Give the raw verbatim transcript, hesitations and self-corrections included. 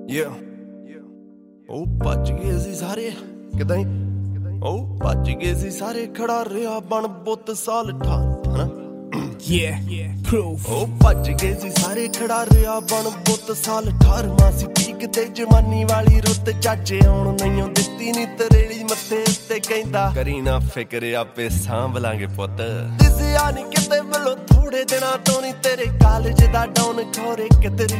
Yeah. ਉਹ ਭੱਜ ਗਏ ਸੀ ਸਾਰੇ ਕਿਦਾਂ ਹੀ ਉਹ ਭੱਜ ਗਏ ਸੀ ਸਾਰੇ ਖੜਾ ਰਿਹਾ ਬਣ ਬੁੱਤ ਸਾਲ ਠਾਰ ਹਨਾ Yeah, proof. ਉਹ ਭੱਜ ਗਏ ਸੀ ਸਾਰੇ ਖੜਾ ਰਿਹਾ ਬਣ ਬੁੱਤ ਸਾਲ ਅਠਾਰਵਾਂ ਸੀ ਪੀਕ ਤੇ ਜਵਾਨੀ ਵਾਲੀ ਰੁੱਤ ਚਾਚੇ ਆਉਣ ਨਹੀਂਓ ਦਿੱਤੀ ਨੀ ਤਰੇਲੀ ਮੱਥੇ ਉੱਤੇ ਕਹਿੰਦਾ ਕਰੀ ਨਾ ਫਿਕਰ ਆਪੇ ਸਾਂਭ ਲਾਂਗੇ ਪੁੱਤ ਦਿਸਿਆ ਨੀ ਕਿਤੇ ਵੱਲੋਂ ਥੋੜੇ ਦਿਨਾਂ ਤੋਂ ਨੀ ਤੇਰੇ ਕਾਲਜ ਦਾ ਡਾਊਨ ਖੋਰੇ ਕਿਤਰੀ